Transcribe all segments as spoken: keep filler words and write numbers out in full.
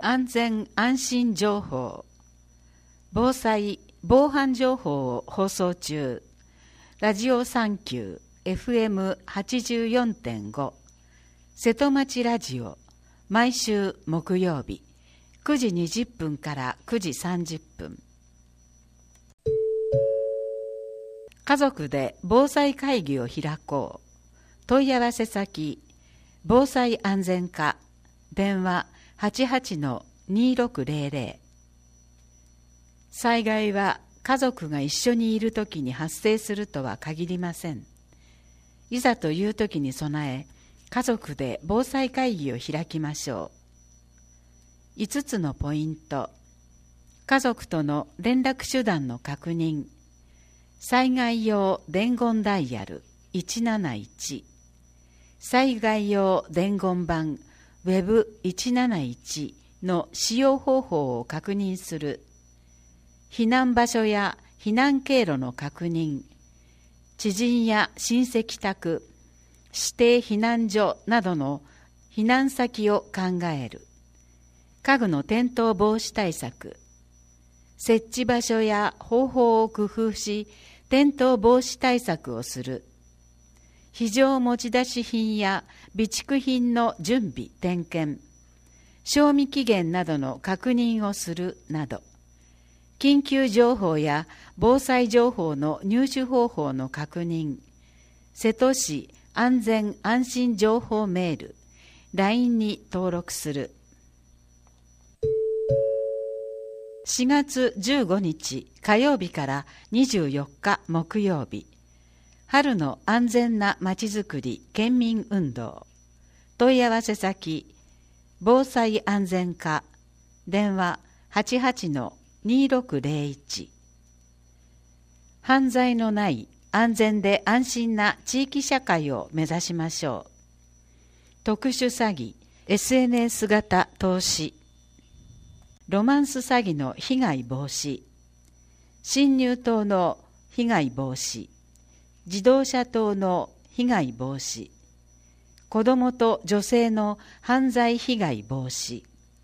安全安心情報、防災防犯情報を放送中。ラジオサンキュー エフエムはちじゅうよんてんご 瀬戸町ラジオ、毎週木曜日くじにじゅっぷんからくじさんじゅっぷん。家族で防災会議を開こう。問い合わせ先、防災安全課、電話 はちはちのにろくぜろぜろ。災害は家族が一緒にいるときに発生するとは限りません。いざというときに備え、家族で防災会議を開きましょう。いつつのポイント。家族との連絡手段の確認。災害用伝言ダイヤルいちなないち。災害用伝言板ウェブいちなないちの使用方法を確認する。避難場所や避難経路の確認。知人や親戚宅、指定避難所などの避難先を考える。家具の転倒防止対策。設置場所や方法を工夫し、転倒防止対策をする。非常持ち出し品や備蓄品の準備・点検。賞味期限などの確認をするなど。緊急情報や防災情報の入手方法の確認。瀬戸市安全安心情報メール、ライン に登録する。しがつじゅうごにち火曜日からにじゅうよっか木曜日、春の安全なまちづくり県民運動。問い合わせ先、防災安全課、電話 はちはちのにろくぜろいち。犯罪のない安全で安心な地域社会を目指しましょう。特殊詐欺、エスエヌエス 型投資。ロマンス詐欺の被害防止。侵入等の被害防止。自動車等の被害防止。子どもと女性の犯罪被害防止。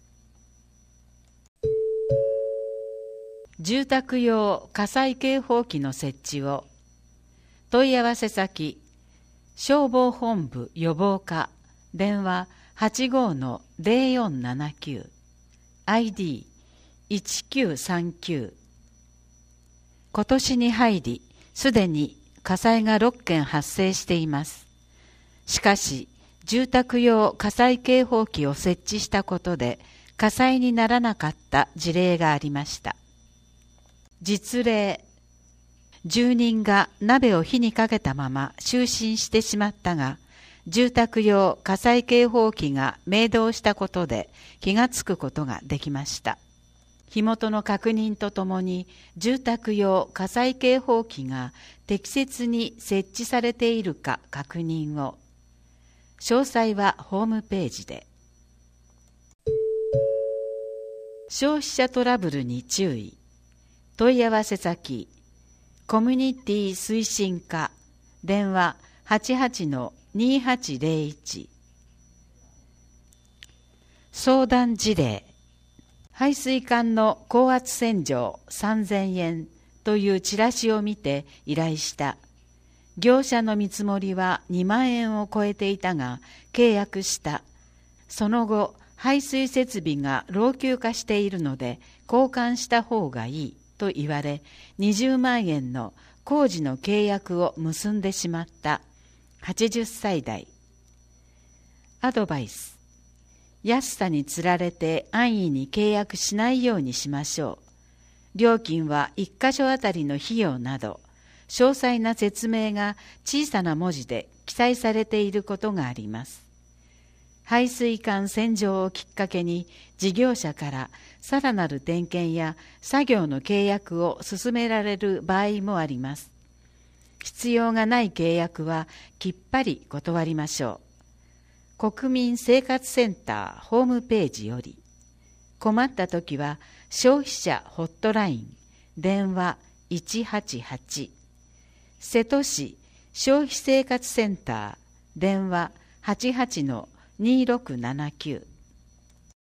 住宅用火災警報器の設置を。問い合わせ先、消防本部予防課、電話 はちごのぜろよんななきゅう、アイディーいちきゅうさんきゅう。今年に入り、すでに火災がろっけん発生しています。しかし、住宅用火災警報器を設置したことで、火災にならなかった事例がありました。実例、住人が鍋を火にかけたまま就寝してしまったが、住宅用火災警報器が明動したことで気がつくことができました。火元の確認とともに住宅用火災警報器が適切に設置されているか確認を。詳細はホームページで。消費者トラブルに注意。問い合わせ先、コミュニティ推進課、電話 はちはちのにはちぜろいち。相談事例、排水管の高圧洗浄さんぜんえんというチラシを見て依頼した。業者の見積もりはにまんえんを超えていたが、契約した。その後、排水設備が老朽化しているので、交換した方がいいと言われ、にじゅうまんえんの工事の契約を結んでしまった。はちじゅっさい代。アドバイス。安さにつられて安易に契約しないようにしましょう。料金はいっかしょあたりの費用など、詳細な説明が小さな文字で記載されていることがあります。排水管洗浄をきっかけに事業者からさらなる点検や作業の契約を進められる場合もあります。必要がない契約はきっぱり断りましょう。国民生活センターホームページより。困ったときは消費者ホットライン電話いちはちはち。瀬戸市消費生活センター電話 はちはちのにろくななきゅう。